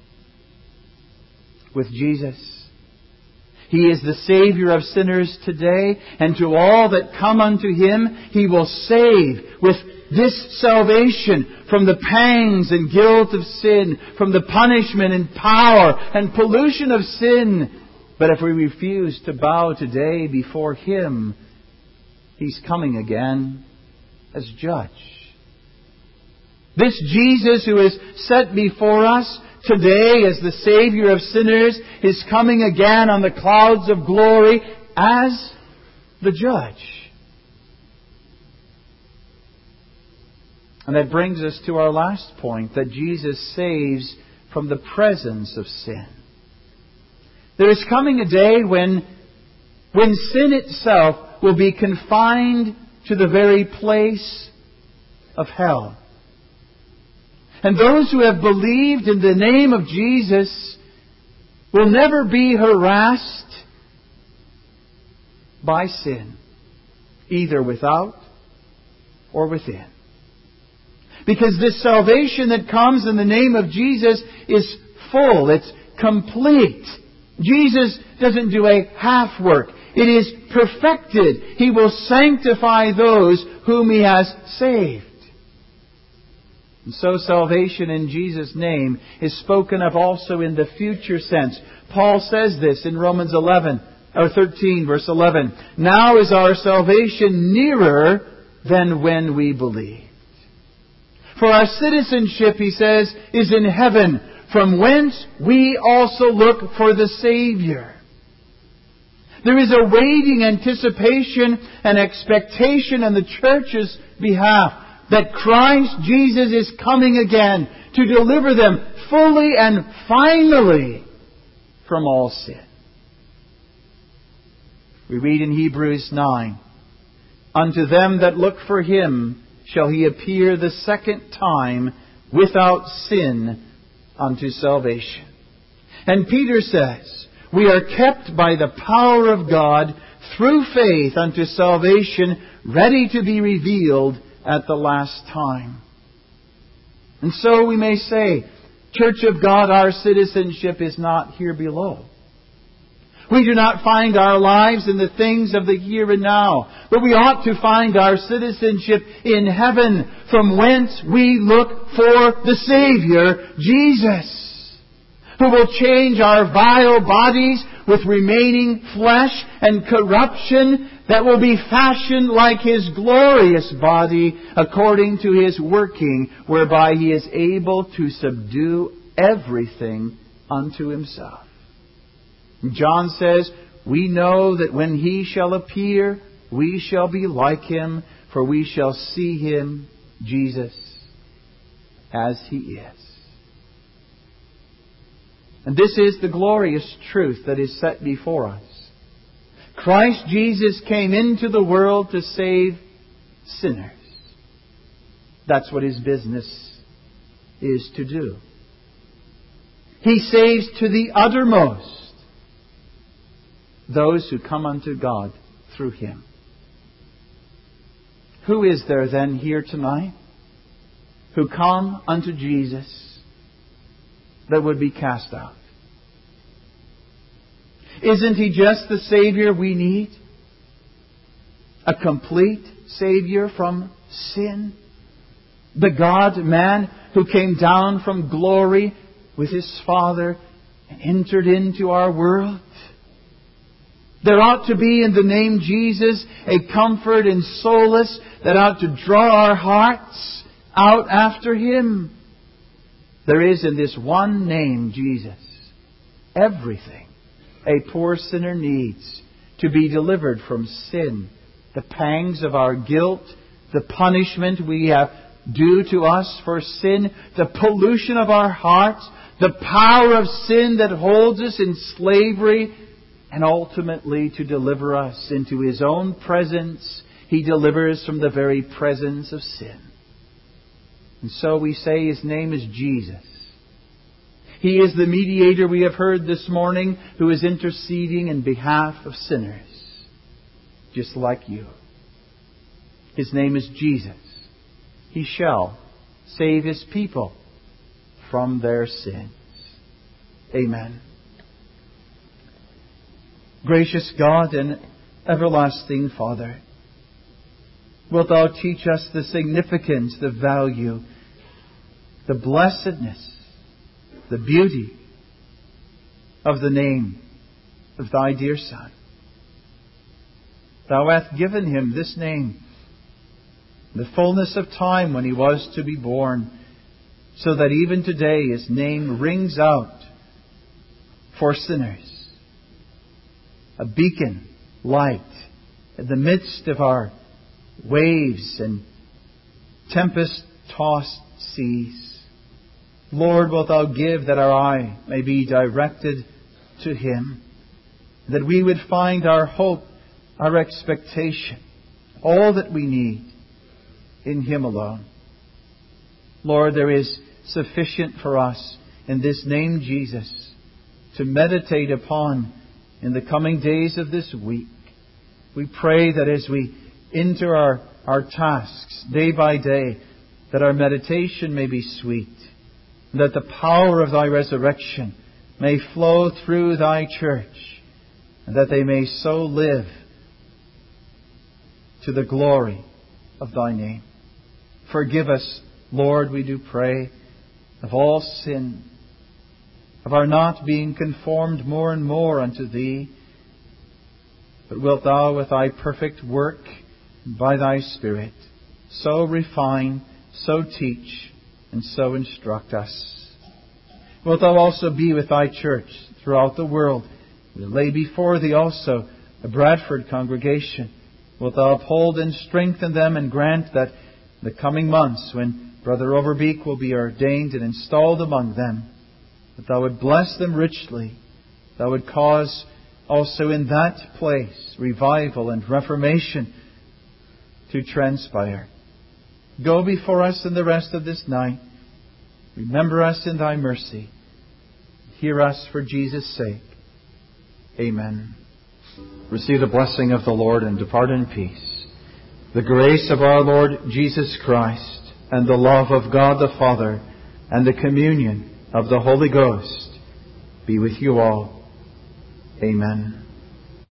With Jesus, He is the Savior of sinners today, and to all that come unto Him, He will save with this salvation from the pangs and guilt of sin, from the punishment and power and pollution of sin. But if we refuse to bow today before Him, He's coming again as judge. This Jesus who is set before us today as the Savior of sinners is coming again on the clouds of glory as the judge. And that brings us to our last point, that Jesus saves from the presence of sin. There is coming a day when, when sin itself will be confined to the very place of hell. And those who have believed in the name of Jesus will never be harassed by sin, either without or within. Because this salvation that comes in the name of Jesus is full, it's complete. Jesus doesn't do a half work. It is perfected. He will sanctify those whom He has saved. And so salvation in Jesus' name is spoken of also in the future sense. Paul says this in Romans eleven, or thirteen, verse eleven. Now is our salvation nearer than when we believed. For our citizenship, he says, is in heaven, from whence we also look for the Savior. There is a waiting anticipation and expectation on the church's behalf that Christ Jesus is coming again to deliver them fully and finally from all sin. We read in Hebrews nine, unto them that look for Him shall He appear the second time without sin unto salvation. And Peter says, we are kept by the power of God through faith unto salvation, ready to be revealed at the last time. And so we may say, Church of God, our citizenship is not here below. We do not find our lives in the things of the here and now, but we ought to find our citizenship in heaven, from whence we look for the Savior, Jesus, who will change our vile bodies with remaining flesh and corruption that will be fashioned like His glorious body according to His working, whereby He is able to subdue everything unto Himself. John says, we know that when He shall appear, we shall be like Him, for we shall see Him, Jesus, as He is. And this is the glorious truth that is set before us. Christ Jesus came into the world to save sinners. That's what His business is to do. He saves to the uttermost those who come unto God through Him. Who is there then here tonight who come unto Jesus that would be cast out? Isn't He just the Savior we need? A complete Savior from sin? The God-man who came down from glory with His Father and entered into our world? There ought to be in the name Jesus a comfort and solace that ought to draw our hearts out after Him. There is in this one name, Jesus, everything a poor sinner needs to be delivered from sin, the pangs of our guilt, the punishment we have due to us for sin, the pollution of our hearts, the power of sin that holds us in slavery, and ultimately to deliver us into His own presence. He delivers from the very presence of sin. And so we say His name is Jesus. He is the mediator, we have heard this morning, who is interceding in behalf of sinners, just like you. His name is Jesus. He shall save His people from their sins. Amen. Gracious God and everlasting Father, wilt Thou teach us the significance, the value, the blessedness, the beauty of the name of Thy dear Son. Thou hast given Him this name, the fullness of time when He was to be born, so that even today His name rings out for sinners. A beacon light in the midst of our waves and tempest-tossed seas. Lord, wilt Thou give that our eye may be directed to Him, that we would find our hope, our expectation, all that we need in Him alone. Lord, there is sufficient for us in this name Jesus to meditate upon in the coming days of this week. We pray that as we enter our, our tasks day by day, that our meditation may be sweet, that the power of Thy resurrection may flow through Thy church, and that they may so live to the glory of Thy name. Forgive us, Lord, we do pray, of all sin, of our not being conformed more and more unto Thee, But wilt Thou, with Thy perfect work, by Thy Spirit, so refine, so teach, and so instruct us. Wilt Thou also be with Thy church throughout the world. We lay before Thee also the Bradford congregation. Wilt Thou uphold and strengthen them, and grant that in the coming months, when Brother Overbeek will be ordained and installed among them, that Thou would bless them richly. Thou would cause also in that place revival and reformation to transpire. Go before us in the rest of this night. Remember us in Thy mercy. Hear us for Jesus' sake. Amen. Receive the blessing of the Lord and depart in peace. The grace of our Lord Jesus Christ, and the love of God the Father, and the communion of the Holy Ghost be with you all. Amen.